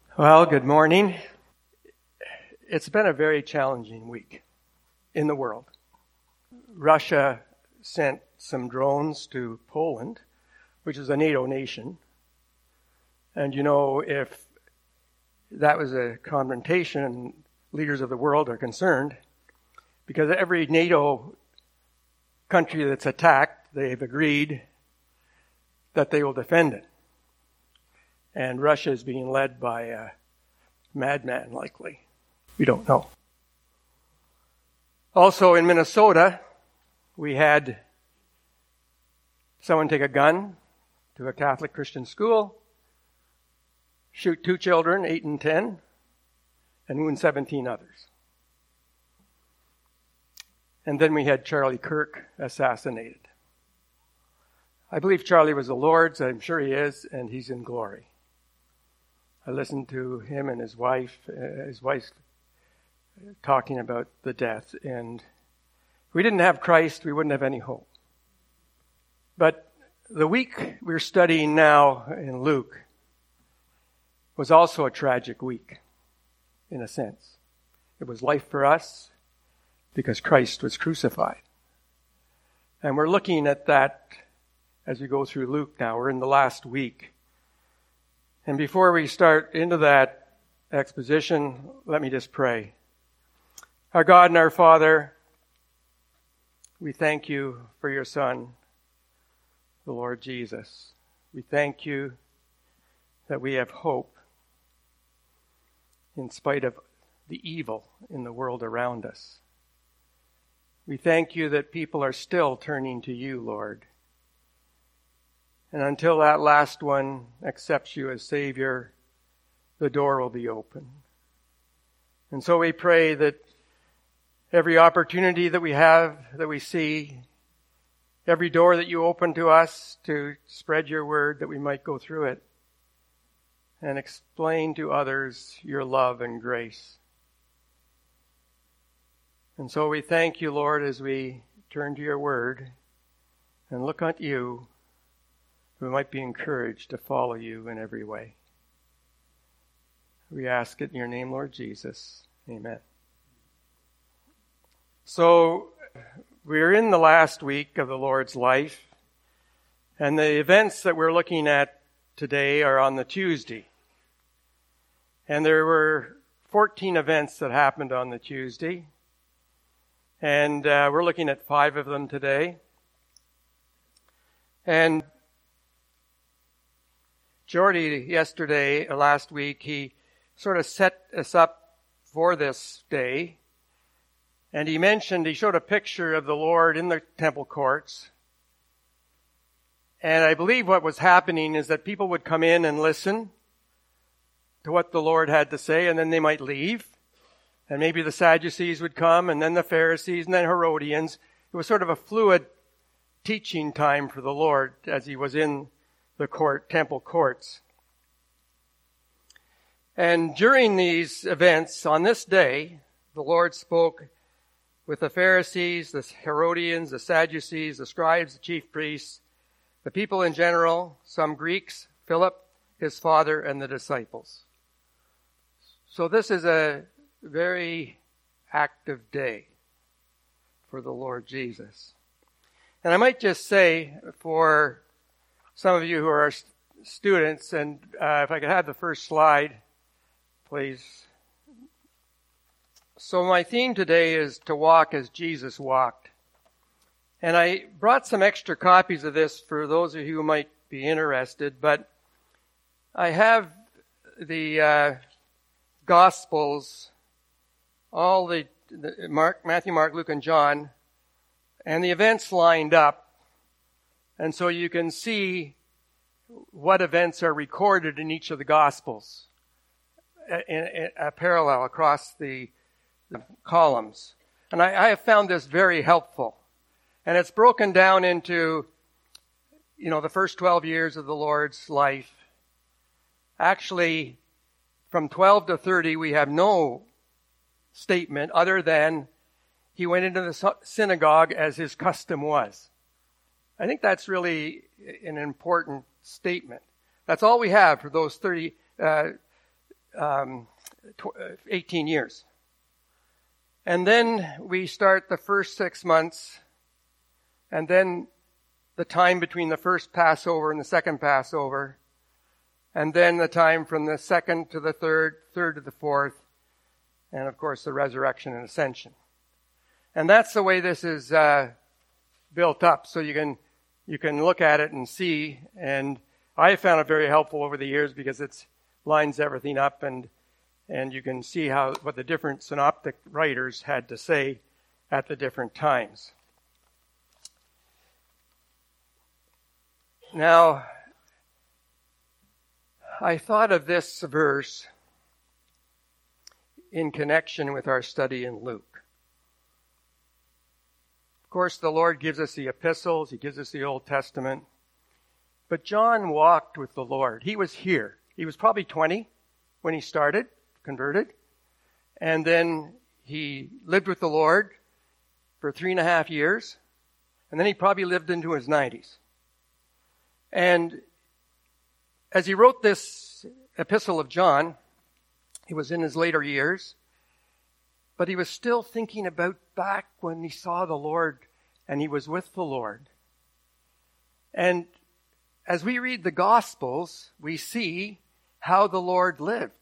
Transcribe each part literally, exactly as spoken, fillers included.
Well, good morning. It's been a very challenging week in the world. Russia sent some drones to Poland, which is a NATO nation. And you know, if that was a confrontation, leaders of the world are concerned, because every NATO country that's attacked, they've agreed that they will defend it. And Russia is being led by a madman, likely. We don't know. Also in Minnesota, we had someone take a gun to a Catholic Christian school, shoot two children, eight and ten, and wound seventeen others. And then we had Charlie Kirk assassinated. I believe Charlie was the Lord's. I'm sure he is, and he's in glory. I listened to him and his wife, uh, his wife talking about the death. And if we didn't have Christ, we wouldn't have any hope. But the week we're studying now in Luke was also a tragic week, in a sense. It was life for us because Christ was crucified. And we're looking at that as we go through Luke now. We're in the last week. And before we start into that exposition, let me just pray. Our God and our Father, we thank you for your Son, the Lord Jesus. We thank you that we have hope in spite of the evil in the world around us. We thank you that people are still turning to you, Lord. And until that last one accepts you as Savior, the door will be open. And so we pray that every opportunity that we have, that we see, every door that you open to us to spread your word, that we might go through it and explain to others your love and grace. And so we thank you, Lord, as we turn to your word and look at you, we might be encouraged to follow you in every way. We ask it in your name, Lord Jesus. Amen. So, we're in the last week of the Lord's life, and the events that we're looking at today are on the Tuesday. And there were fourteen events that happened on the Tuesday, and uh, we're looking at five of them today. And Jordy, yesterday, uh, last week, he sort of set us up for this day. And he mentioned, he showed a picture of the Lord in the temple courts. And I believe what was happening is that people would come in and listen to what the Lord had to say, and then they might leave. And maybe the Sadducees would come, and then the Pharisees, and then Herodians. It was sort of a fluid teaching time for the Lord as he was in the court, temple courts. And during these events, on this day, the Lord spoke with the Pharisees, the Herodians, the Sadducees, the scribes, the chief priests, the people in general, some Greeks, Philip, his father, and the disciples. So this is a very active day for the Lord Jesus. And I might just say, for some of you who are students, and uh, if I could have the first slide, please. So my theme today is to walk as Jesus walked. And I brought some extra copies of this for those of you who might be interested, but I have the uh, Gospels, all the, the Mark, Matthew, Mark, Luke, and John, and the events lined up. And so you can see what events are recorded in each of the Gospels, in, in a parallel across the, the columns. And I, I have found this very helpful. And it's broken down into, you know, the first twelve years of the Lord's life. Actually, from twelve to thirty, we have no statement other than he went into the synagogue as his custom was. I think that's really an important statement. That's all we have for those thirty, uh, um, eighteen years. And then we start the first six months, and then the time between the first Passover and the second Passover, and then the time from the second to the third, third to the fourth, and of course the resurrection and ascension. And that's the way this is uh, built up, so you can you can look at it and see. And I have found it very helpful over the years because it lines everything up, and and you can see how what the different synoptic writers had to say at the different times. Now, I thought of this verse in connection with our study in Luke. Of course, the Lord gives us the epistles, He gives us the Old Testament. But John walked with the Lord. He was here. He was probably twenty when he started, converted. And then he lived with the Lord for three and a half years. And then he probably lived into his nineties. And as he wrote this epistle of John, he was in his later years, but he was still thinking about back when he saw the Lord and he was with the Lord. And as we read the Gospels, we see how the Lord lived.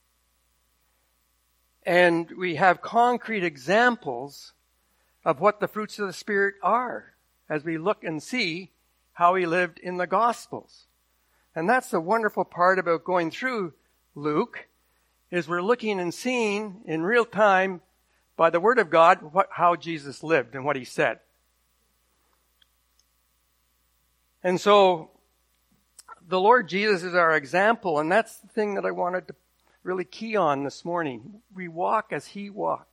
And we have concrete examples of what the fruits of the Spirit are as we look and see how he lived in the Gospels. And that's the wonderful part about going through Luke, is we're looking and seeing in real time by the Word of God what, how Jesus lived and what he said. And so the Lord Jesus is our example, and that's the thing that I wanted to really key on this morning. We walk as he walked.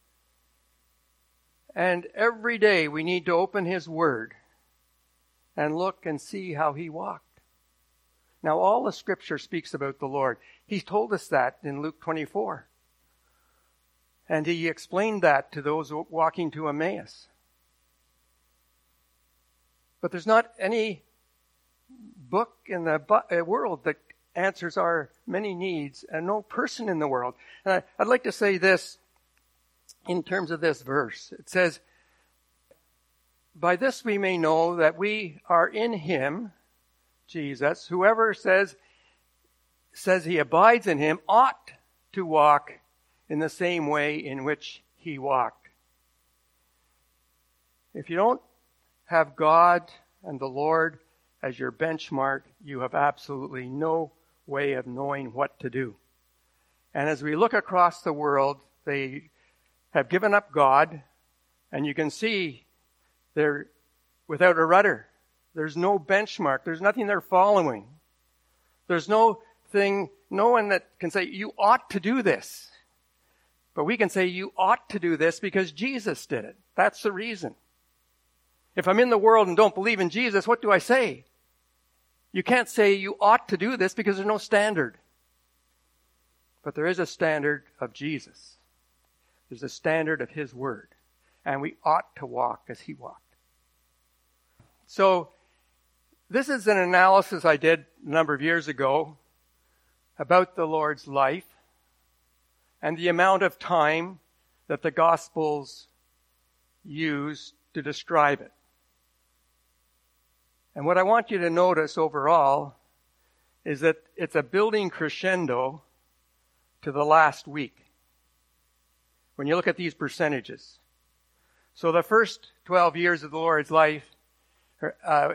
And every day we need to open his Word and look and see how he walked. Now, all the Scripture speaks about the Lord. He told us that in Luke twenty-four. And he explained that to those walking to Emmaus. But there's not any book in the world that answers our many needs, and no person in the world. And I'd like to say this in terms of this verse. It says, "By this we may know that we are in him," Jesus. "Whoever says says he abides in him ought to walk in the same way in which he walked." If you don't have God and the Lord as your benchmark, you have absolutely no way of knowing what to do. And as we look across the world, they have given up God, and you can see they're without a rudder. There's no benchmark. There's nothing they're following. There's no thing, no one that can say, you ought to do this. But we can say, you ought to do this because Jesus did it. That's the reason. If I'm in the world and don't believe in Jesus, what do I say? You can't say you ought to do this because there's no standard. But there is a standard of Jesus. There's a standard of his Word. And we ought to walk as he walked. So, this is an analysis I did a number of years ago about the Lord's life and the amount of time that the Gospels use to describe it. And what I want you to notice overall is that it's a building crescendo to the last week. When you look at these percentages. So the first twelve years of the Lord's life, uh,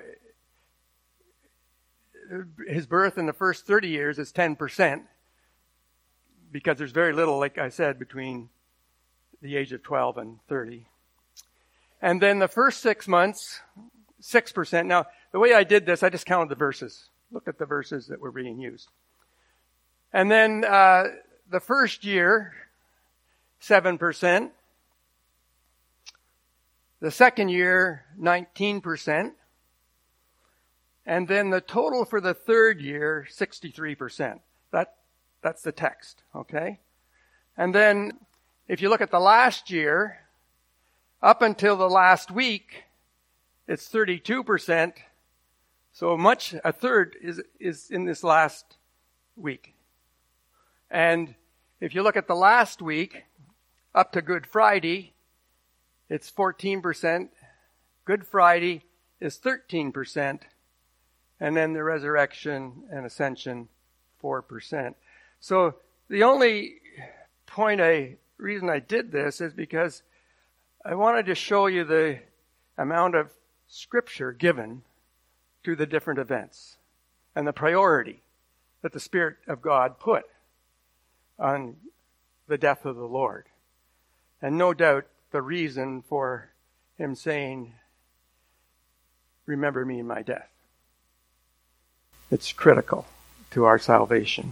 his birth in the first thirty years is ten percent. Because there's very little, like I said, between the age of twelve and thirty. And then the first six months, six percent. Now, the way I did this, I just counted the verses. Look at the verses that were being used. And then uh, the first year, seven percent. The second year, nineteen percent. And then the total for the third year, sixty-three percent. That, that's the text, okay? And then if you look at the last year, up until the last week, it's thirty-two percent. So much, a third is, is in this last week. And if you look at the last week, up to Good Friday, it's fourteen percent. Good Friday is thirteen percent. And then the resurrection and ascension, four percent. So the only point I, reason I did this is because I wanted to show you the amount of scripture given to the different events and the priority that the Spirit of God put on the death of the Lord. And no doubt the reason for him saying, remember me in my death. It's critical to our salvation.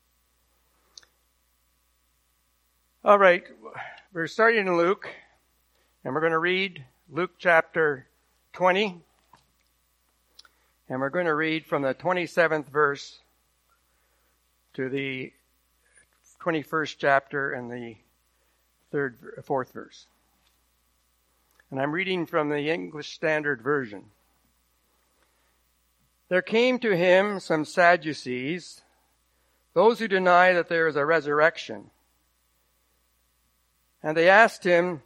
All right, we're starting in Luke, and we're going to read Luke chapter twenty, and we're going to read from the twenty-seventh verse to the twenty-first chapter and the third, fourth verse. And I'm reading from the English Standard Version. There came to him some Sadducees, those who deny that there is a resurrection. And they asked him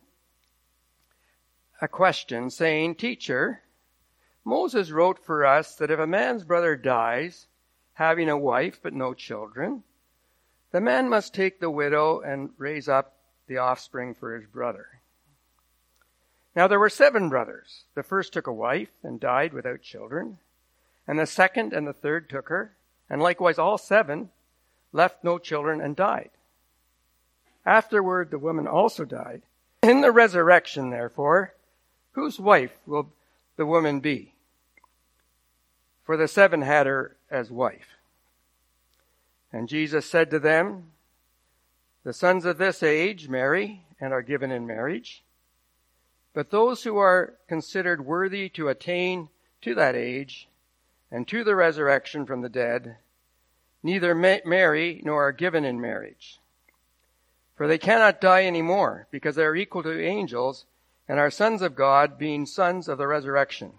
a question, saying, Teacher, Moses wrote for us that if a man's brother dies, having a wife but no children, the man must take the widow and raise up the offspring for his brother. Now there were seven brothers. The first took a wife and died without children. And the second and the third took her, and likewise all seven left no children and died. Afterward the woman also died. In the resurrection, therefore, whose wife will the woman be? For the seven had her as wife. And Jesus said to them, The sons of this age marry and are given in marriage. But those who are considered worthy to attain to that age and to the resurrection from the dead, neither marry nor are given in marriage. For they cannot die any more, because they are equal to angels and are sons of God, being sons of the resurrection.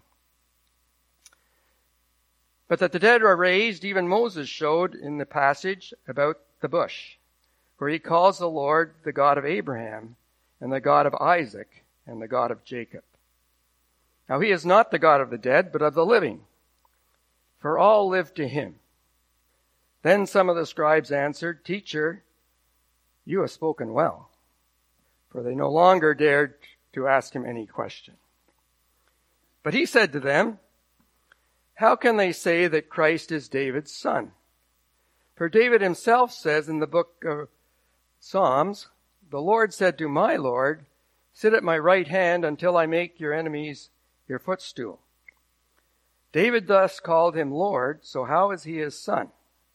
But that the dead are raised, even Moses showed in the passage about the bush, where he calls the Lord the God of Abraham and the God of Isaac and the God of Jacob. Now he is not the God of the dead, but of the living, for all live to him. Then some of the scribes answered, Teacher, you have spoken well. For they no longer dared to ask him any question. But he said to them, How can they say that Christ is David's son? For David himself says in the book of Psalms, The Lord said to my Lord, Sit at my right hand until I make your enemies your footstool. David thus called him Lord, so how is he his son?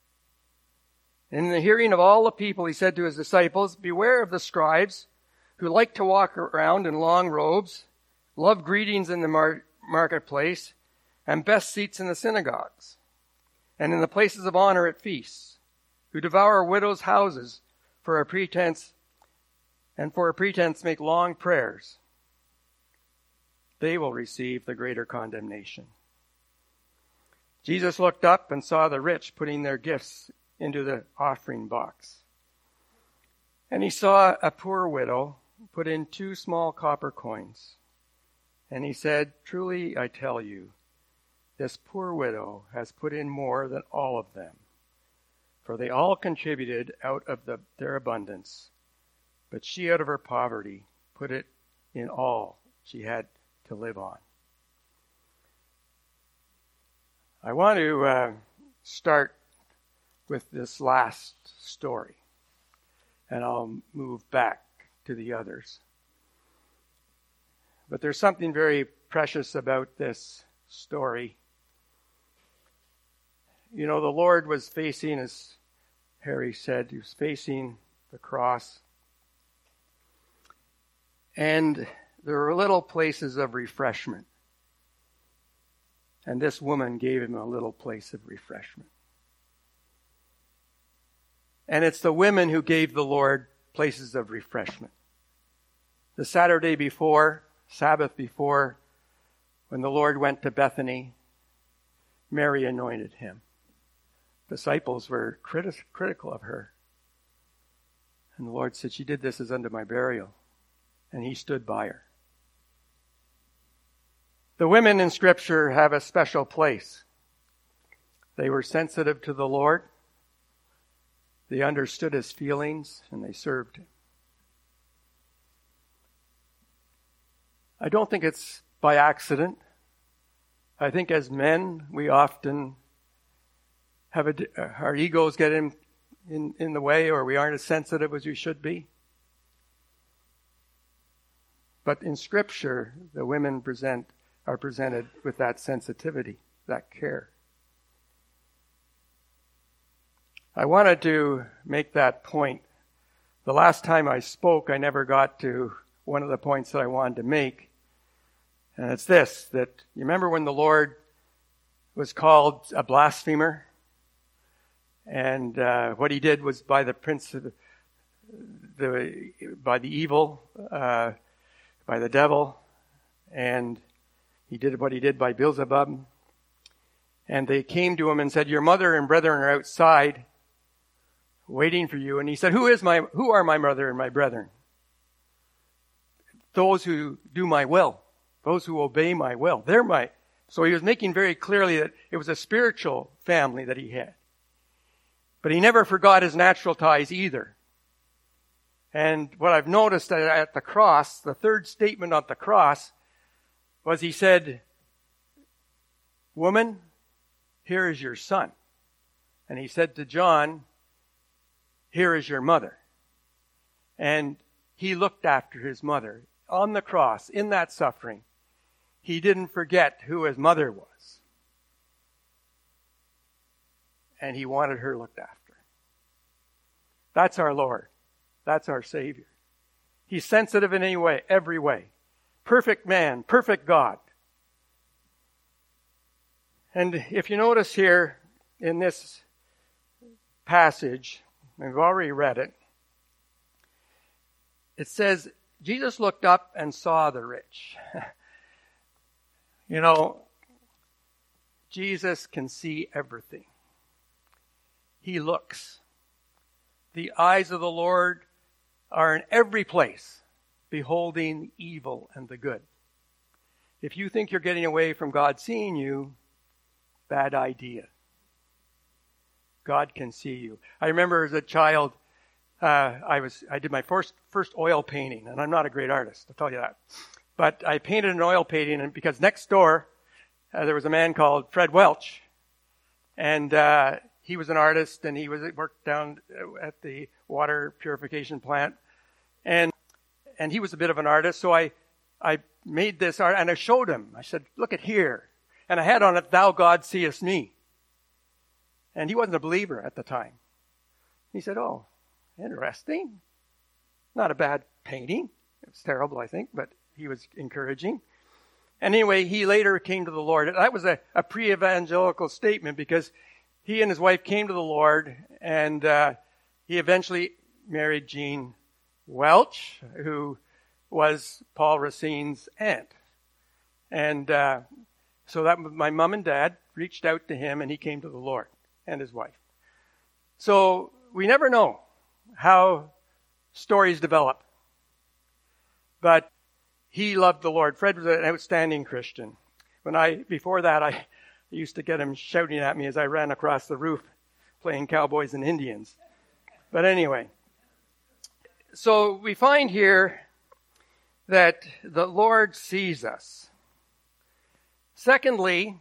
In the hearing of all the people, he said to his disciples, Beware of the scribes who like to walk around in long robes, love greetings in the mar- marketplace, and best seats in the synagogues, and in the places of honor at feasts, who devour widows' houses for a pretense, and for a pretense make long prayers. They will receive the greater condemnation. Jesus looked up and saw the rich putting their gifts into the offering box. And he saw a poor widow put in two small copper coins. And he said, Truly I tell you, this poor widow has put in more than all of them. For they all contributed out of the, their abundance. But she out of her poverty put it in all she had to live on. I want to uh, start with this last story, and I'll move back to the others. But there's something very precious about this story. You know, the Lord was facing, as Harry said, he was facing the cross. And there were little places of refreshment. And this woman gave him a little place of refreshment. And it's the women who gave the Lord places of refreshment. The Saturday before, Sabbath before, when the Lord went to Bethany, Mary anointed him. Disciples were criti- critical of her. And the Lord said, she did this as unto my burial. And he stood by her. The women in Scripture have a special place. They were sensitive to the Lord. They understood his feelings, and they served him. I don't think it's by accident. I think as men, we often have a, our egos get in, in, in the way, or we aren't as sensitive as we should be. But in Scripture, the women present are presented with that sensitivity, that care. I wanted to make that point. The last time I spoke, I never got to one of the points that I wanted to make. And it's this, that you remember when the Lord was called a blasphemer? And uh, what he did was by the prince of the, by the evil, uh, by the devil, and he did what he did by Beelzebub. And they came to him and said, your mother and brethren are outside waiting for you. And he said, who is my, who are my mother and my brethren? Those who do my will. Those who obey my will. They're my, so he was making very clearly that it was a spiritual family that he had. But he never forgot his natural ties either. And what I've noticed at the cross, the third statement on the cross, was he said, woman, here is your son. And he said to John, here is your mother. And he looked after his mother on the cross, in that suffering. He didn't forget who his mother was. And he wanted her looked after. That's our Lord. That's our Savior. He's sensitive in any way, every way. Perfect man, perfect God. And if you notice here in this passage, we've already read it, it says, Jesus looked up and saw the rich. You know, Jesus can see everything. He looks. The eyes of the Lord are in every place, beholding the evil and the good. If you think you're getting away from God seeing you, bad idea. God can see you. I remember as a child, uh, I was I did my first first oil painting, and I'm not a great artist, I'll tell you that. But I painted an oil painting, and because next door uh, there was a man called Fred Welch, and uh, he was an artist, and he was worked down at the water purification plant, and and he was a bit of an artist. So I I made this art, and I showed him. I said, "Look at here," and I had on it, "Thou God seest me." And he wasn't a believer at the time. He said, "Oh, interesting. Not a bad painting. It was terrible, I think, but he was encouraging." And anyway, he later came to the Lord. That was a, a pre-evangelical statement because he and his wife came to the Lord, and uh, he eventually married Jean Welch, who was Paul Racine's aunt. And uh, so that my mom and dad reached out to him, and he came to the Lord and his wife. So we never know how stories develop. But he loved the Lord. Fred was an outstanding Christian. When I, before that, I used to get him shouting at me as I ran across the roof playing cowboys and Indians. But anyway, so we find here that the Lord sees us. Secondly,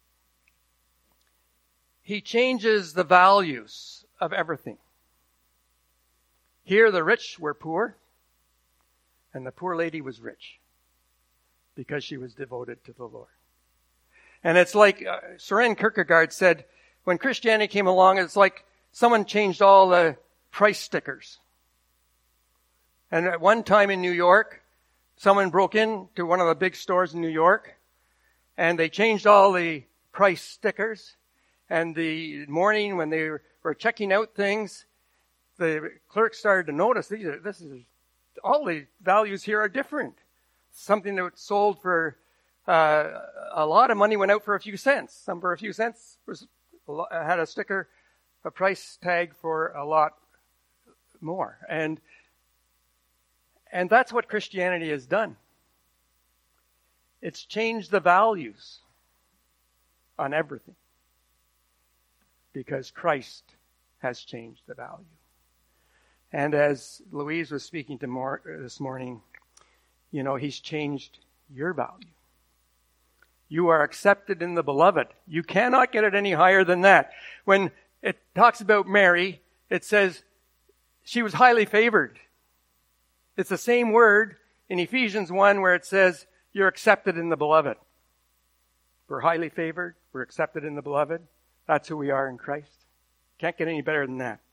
he changes the values of everything. Here the rich were poor, and the poor lady was rich because she was devoted to the Lord. And it's like uh, Søren Kierkegaard said, when Christianity came along, it's like someone changed all the price stickers. And at one time in New York, someone broke into one of the big stores in New York, and they changed all the price stickers. And the morning when they were checking out things, the clerk started to notice these are, this is all the values here are different. Something that sold for uh, a lot of money went out for a few cents. Some for a few cents was had a sticker, a price tag for a lot more. And, and that's what Christianity has done. It's changed the values on everything because Christ has changed the value. And as Louise was speaking to more this morning, you know, he's changed your value. You are accepted in the beloved. You cannot get it any higher than that. When it talks about Mary, it says she was highly favored. It's the same word in Ephesians one where it says you're accepted in the beloved. We're highly favored. We're accepted in the beloved. That's who we are in Christ. Can't get any better than that.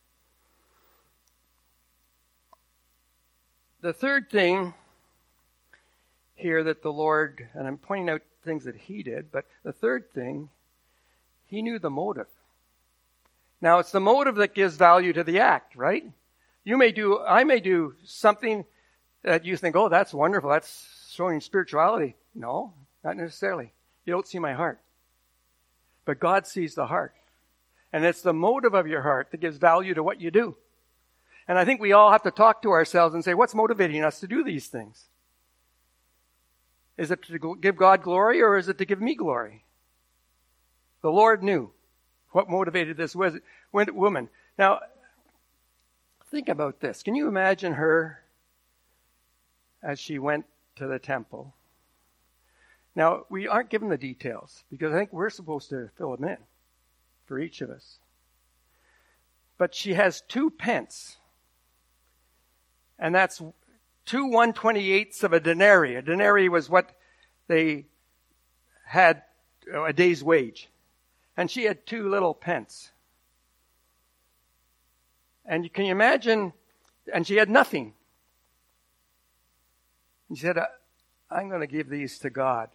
The third thing here that the Lord, and I'm pointing out things that he did, but the third thing, he knew the motive. Now, it's the motive that gives value to the act, right? You may do, I may do something that you think, oh, that's wonderful. That's showing spirituality. No, not necessarily. You don't see my heart. But God sees the heart. And it's the motive of your heart that gives value to what you do. And I think we all have to talk to ourselves and say, what's motivating us to do these things? Is it to give God glory or is it to give me glory? The Lord knew what motivated this woman. Now, think about this. Can you imagine her as she went to the temple? Now, we aren't given the details because I think we're supposed to fill them in for each of us. But she has two pence. And that's two one twenty-eighths of a denarii. A denarii was what they had, a day's wage. And she had two little pence. And can you imagine, and she had nothing. And she said, I'm going to give these to God.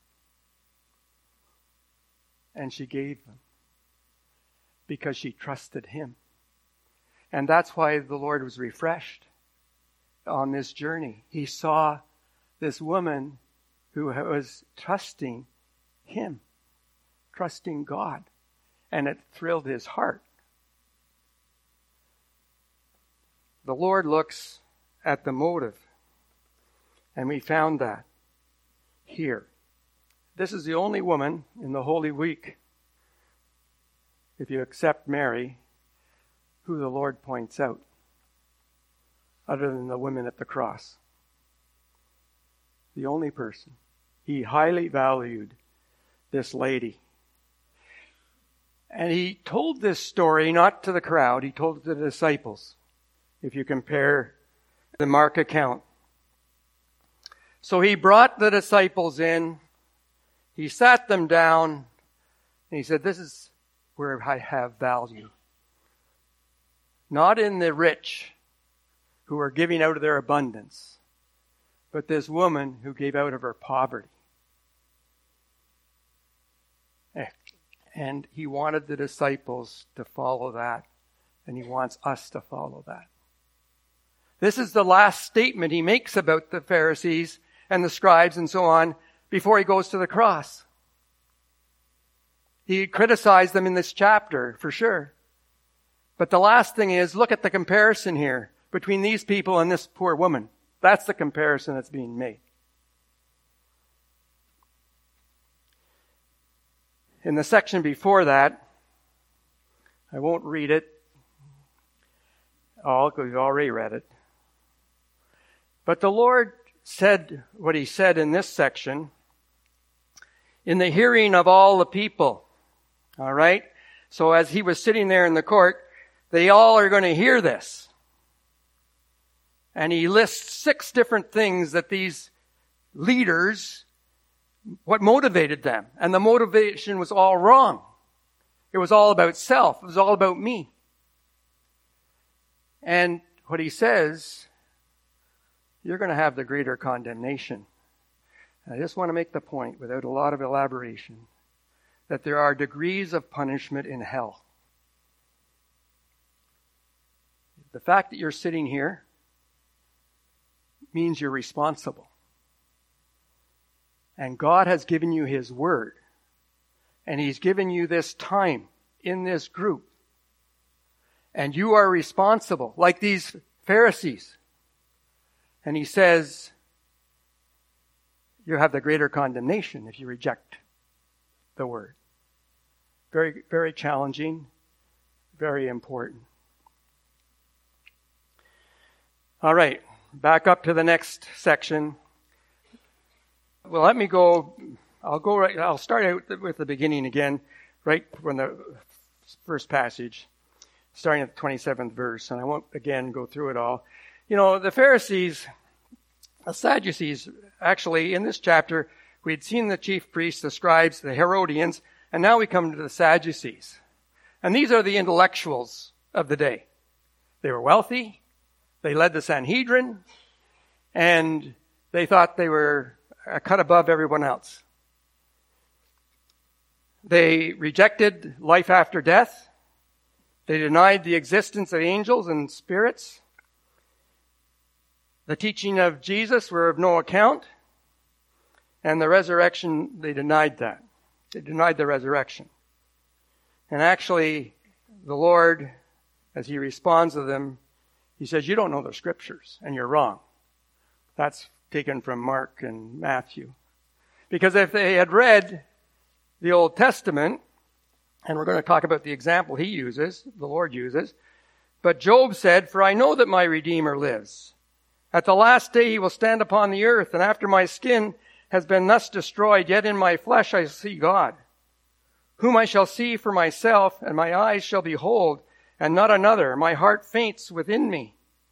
And she gave them because she trusted him. And that's why the Lord was refreshed on this journey. He saw this woman who was trusting him, trusting God, and it thrilled his heart. The Lord looks at the motive, and we found that here. This is the only woman in the Holy Week, if you accept Mary, who the Lord points out, other than the women at the cross. The only person. He highly valued this lady. And he told this story not to the crowd, he told it to the disciples, if you compare the Mark account. So he brought the disciples in, he sat them down, and he said, this is where I have value. Not in the rich who are giving out of their abundance, but this woman who gave out of her poverty. And he wanted the disciples to follow that, and he wants us to follow that. This is the last statement he makes about the Pharisees and the scribes and so on before he goes to the cross. He criticized them in this chapter, for sure. But the last thing is, look at the comparison here between these people and this poor woman. That's the comparison that's being made. In the section before that, I won't read it all because we've already read it. But the Lord said what he said in this section in the hearing of all the people. All right? So as he was sitting there in the court, they all are going to hear this. And he lists six different things that these leaders, what motivated them. And the motivation was all wrong. It was all about self. It was all about me. And what he says, you're going to have the greater condemnation. And I just want to make the point, without a lot of elaboration, that there are degrees of punishment in hell. The fact that you're sitting here means you're responsible. And God has given you his word. And he's given you this time in this group. And you are responsible, like these Pharisees. And he says, you have the greater condemnation if you reject the word. Very, very challenging, very important. All right, back up to the next section. Well, let me go, I'll go right, I'll start out with the beginning again, right from the first passage, starting at the twenty-seventh verse, and I won't again go through it all. You know, the Pharisees, the Sadducees, actually in this chapter, we'd seen the chief priests, the scribes, the Herodians, and now we come to the Sadducees. And these are the intellectuals of the day. They were wealthy, they led the Sanhedrin, and they thought they were a cut above everyone else. They rejected life after death. They denied the existence of angels and spirits. The teaching of Jesus were of no account. And the resurrection, they denied that. They denied the resurrection. And actually, the Lord, as he responds to them, he says, you don't know the scriptures, and you're wrong. That's taken from Mark and Matthew. Because if they had read the Old Testament, and we're going to talk about the example he uses, the Lord uses, but Job said, for I know that my Redeemer lives. At the last day he will stand upon the earth, and after my skin has been thus destroyed, yet in my flesh I see God, whom I shall see for myself, and my eyes shall behold, and not another. My heart faints within me.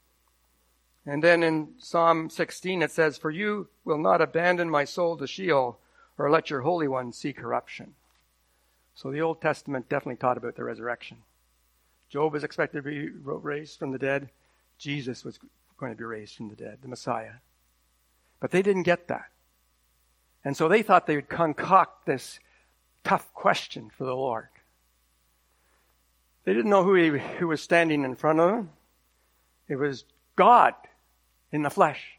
And then in Psalm sixteen it says, for you will not abandon my soul to Sheol, or let your Holy One see corruption. So the Old Testament definitely taught about the resurrection. Job was expected to be raised from the dead. Jesus was going to be raised from the dead, the Messiah. But they didn't get that. And so they thought they would concoct this tough question for the Lord. They didn't know who, he, who was standing in front of them. It was God in the flesh.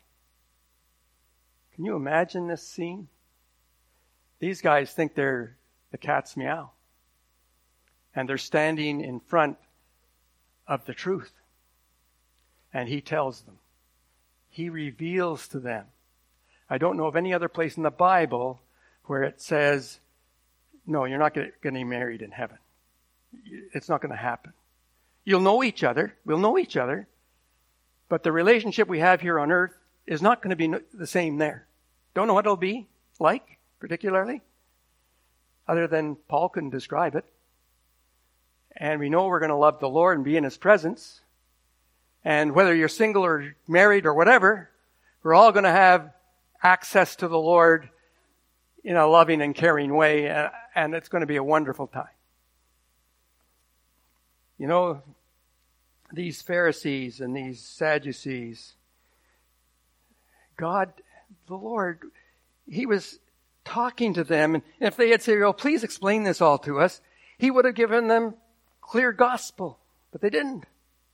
Can you imagine this scene? These guys think they're the cat's meow. And they're standing in front of the truth. And he tells them. He reveals to them. I don't know of any other place in the Bible where it says, no, you're not going to get married in heaven. It's not going to happen. You'll know each other. We'll know each other. But the relationship we have here on earth is not going to be the same there. Don't know what it'll be like, particularly, other than Paul couldn't describe it. And we know we're going to love the Lord and be in his presence. And whether you're single or married or whatever, we're all going to have access to the Lord in a loving and caring way, and it's going to be a wonderful time. You know, these Pharisees and these Sadducees, God, the Lord, he was talking to them, and if they had said, oh, please explain this all to us, he would have given them clear gospel, but they didn't.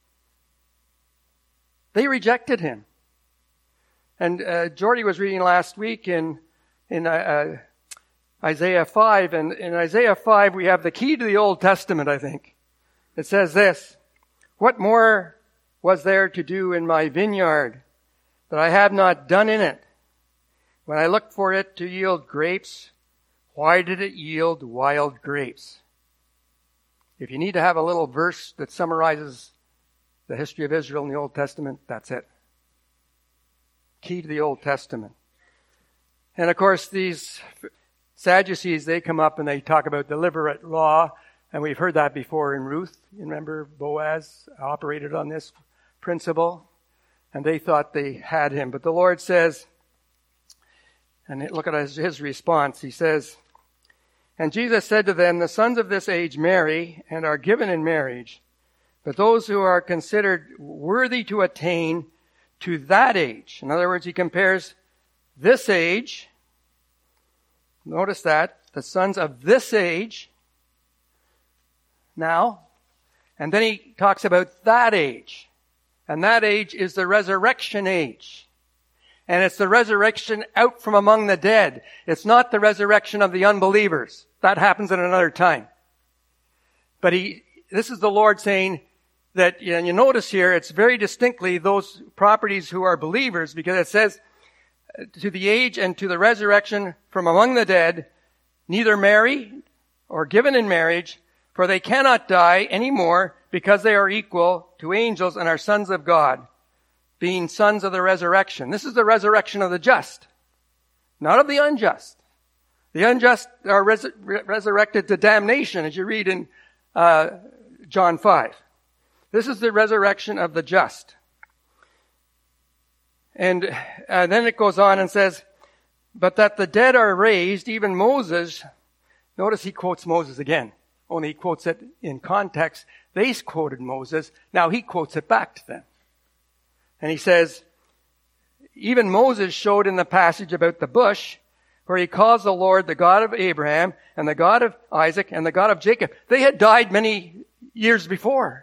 They rejected him. And uh, Jordy was reading last week in in uh, uh, Isaiah five, and in Isaiah five we have the key to the Old Testament, I think. It says this, what more was there to do in my vineyard that I have not done in it? When I looked for it to yield grapes, why did it yield wild grapes? If you need to have a little verse that summarizes the history of Israel in the Old Testament, that's it. Key to the Old Testament. And of course, these Sadducees, they come up and they talk about deliberate law. And we've heard that before in Ruth. You remember Boaz operated on this principle. And they thought they had him. But the Lord says, and look at his, his response. He says, and Jesus said to them, the sons of this age marry and are given in marriage. But those who are considered worthy to attain to that age. In other words, he compares this age. Notice that. The sons of this age. Now. And then he talks about that age. And that age is the resurrection age. And it's the resurrection out from among the dead. It's not the resurrection of the unbelievers. That happens at another time. But he, this is the Lord saying, that, and you notice here, it's very distinctly those properties who are believers, because it says, to the age and to the resurrection from among the dead, neither marry or given in marriage, for they cannot die any more, because they are equal to angels and are sons of God, being sons of the resurrection. This is the resurrection of the just, not of the unjust. The unjust are res- resurrected to damnation, as you read in uh, John five. This is the resurrection of the just. And uh, then it goes on and says, but that the dead are raised, even Moses. Notice he quotes Moses again, only he quotes it in context. They quoted Moses. Now he quotes it back to them. And he says, even Moses showed in the passage about the bush, where he calls the Lord the God of Abraham and the God of Isaac and the God of Jacob. They had died many years before.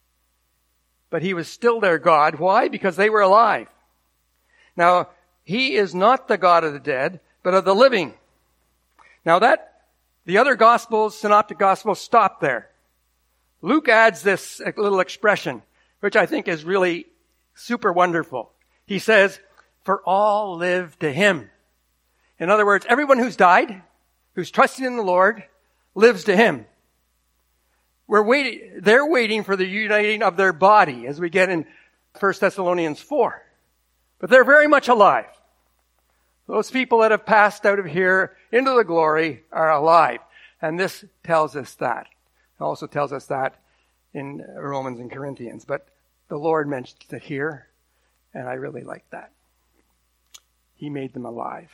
But he was still their God. Why? Because they were alive. Now, he is not the God of the dead, but of the living. Now that, the other Gospels, Synoptic Gospels, stop there. Luke adds this little expression, which I think is really super wonderful. He says, for all live to him. In other words, everyone who's died, who's trusting in the Lord, lives to him. We're waiting, they're waiting for the uniting of their body, as we get in First Thessalonians four. But they're very much alive. Those people that have passed out of here into the glory are alive. And this tells us that. It also tells us that in Romans and Corinthians. But the Lord mentions it here, and I really like that. He made them alive.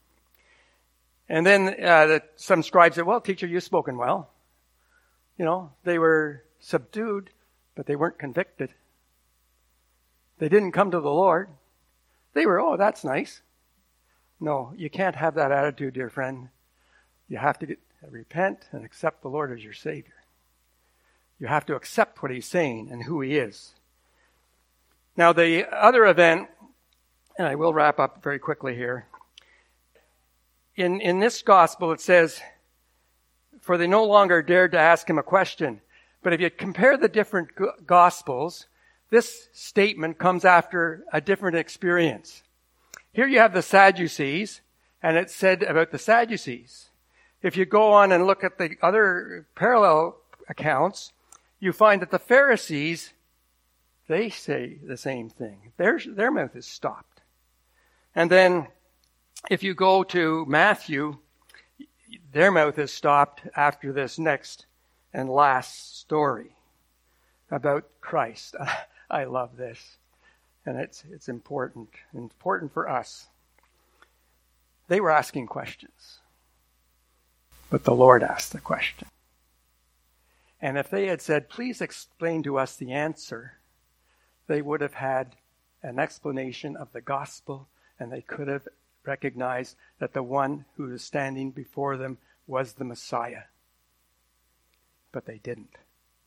And then uh, the, some scribes said, well, teacher, you've spoken well. You know, they were subdued, but they weren't convicted. They didn't come to the Lord. They were, oh, that's nice. No, you can't have that attitude, dear friend. You have to get, repent and accept the Lord as your Savior. You have to accept what he's saying and who he is. Now, the other event, and I will wrap up very quickly here. In, in this gospel, it says, for they no longer dared to ask him a question. But if you compare the different gospels, this statement comes after a different experience. Here you have the Sadducees, and it's said about the Sadducees. If you go on and look at the other parallel accounts, you find that the Pharisees, they say the same thing. Their, their mouth is stopped. And then if you go to Matthew, their mouth is stopped after this next and last story about Christ. I love this. And it's it's important. Important for us. They were asking questions. But the Lord asked the question. And if they had said, please explain to us the answer, they would have had an explanation of the gospel, and they could have recognized that the one who was standing before them was the Messiah. But they didn't.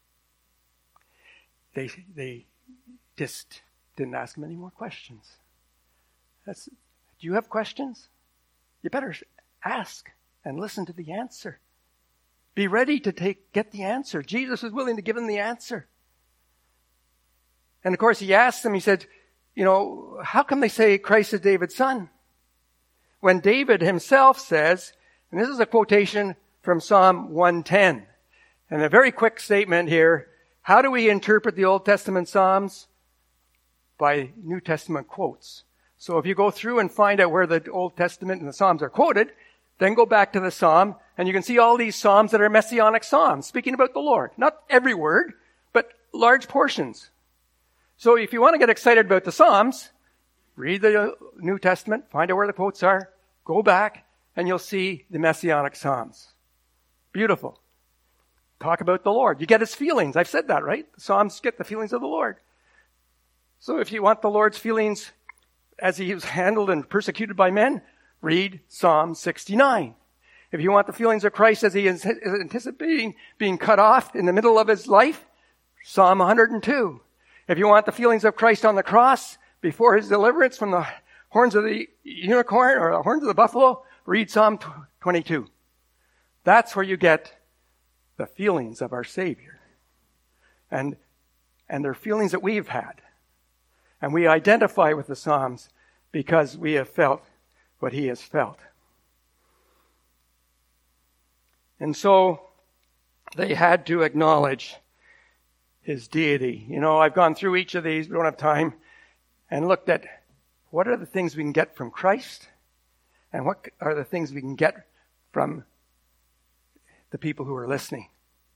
They they just didn't ask him any more questions. That's, do you have questions? You better ask and listen to the answer. Be ready to take get the answer. Jesus was willing to give them the answer. And of course he asked them, he said, you know, how come they say Christ is David's son? When David himself says, and this is a quotation from Psalm one ten, and a very quick statement here, how do we interpret the Old Testament Psalms? By New Testament quotes. So if you go through and find out where the Old Testament and the Psalms are quoted, then go back to the Psalm, and you can see all these Psalms that are messianic Psalms, speaking about the Lord. Not every word, but large portions. So if you want to get excited about the Psalms, read the New Testament, find out where the quotes are, go back, and you'll see the messianic Psalms. Beautiful. Talk about the Lord. You get his feelings. I've said that, right? The Psalms get the feelings of the Lord. So if you want the Lord's feelings as he was handled and persecuted by men, read Psalm sixty-nine. If you want the feelings of Christ as he is anticipating being cut off in the middle of his life, Psalm one hundred two. If you want the feelings of Christ on the cross before his deliverance from the horns of the unicorn or the horns of the buffalo, read Psalm twenty-two. That's where you get the feelings of our Savior. And and they're feelings that we've had. And we identify with the Psalms because we have felt what he has felt. And so they had to acknowledge his deity. You know, I've gone through each of these, we don't have time, and looked at what are the things we can get from Christ and what are the things we can get from the people who are listening.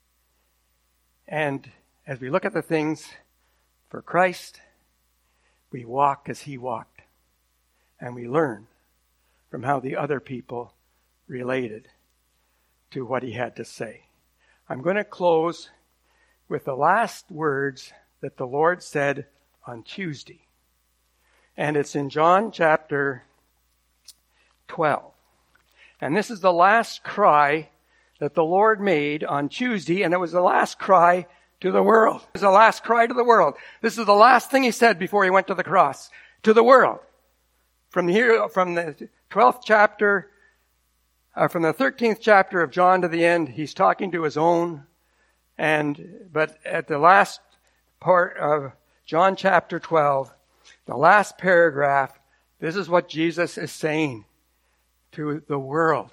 And as we look at the things for Christ, we walk as he walked. And we learn from how the other people related to what he had to say. I'm going to close with the last words that the Lord said on Tuesday. And it's in John chapter twelve. And this is the last cry that the Lord made on Tuesday, and it was the last cry to the world. It was the last cry to the world. This is the last thing he said before he went to the cross. To the world. From here, from the twelfth chapter, uh, from the thirteenth chapter of John to the end, he's talking to his own. And, but at the last part of John chapter twelve, the last paragraph, this is what Jesus is saying to the world.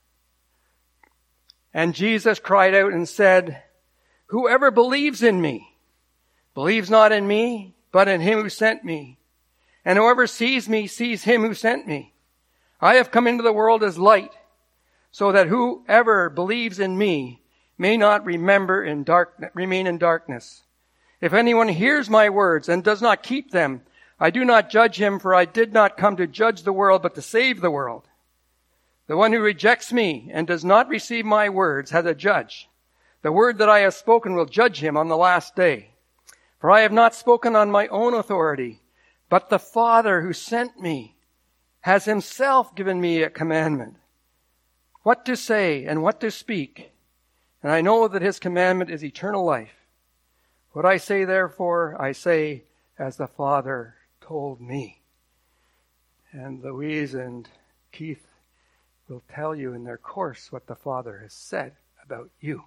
And Jesus cried out and said, "Whoever believes in me, believes not in me, but in him who sent me. And whoever sees me, sees him who sent me. I have come into the world as light, so that whoever believes in me may not remember in dark, remain in darkness. If anyone hears my words and does not keep them, I do not judge him, for I did not come to judge the world, but to save the world. The one who rejects me and does not receive my words has a judge. The word that I have spoken will judge him on the last day. For I have not spoken on my own authority, but the Father who sent me has himself given me a commandment, what to say and what to speak. And I know that his commandment is eternal life. What I say, therefore, I say as the Father told me." And Louise and Keith will tell you in their course what the Father has said about you.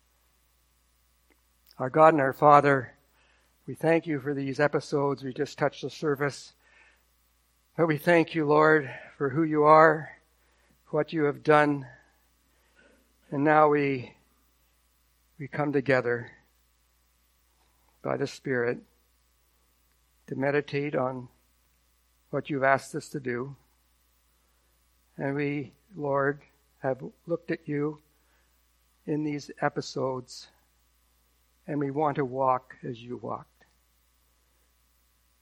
Our God and our Father, we thank you for these episodes. We just touched the surface. But we thank you, Lord, for who you are, what you have done. And now we we come together by the Spirit to meditate on what you've asked us to do. And we, Lord, have looked at you in these episodes, and we want to walk as you walked.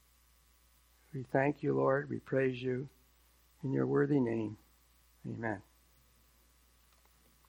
We thank you, Lord. We praise you in your worthy name. Amen.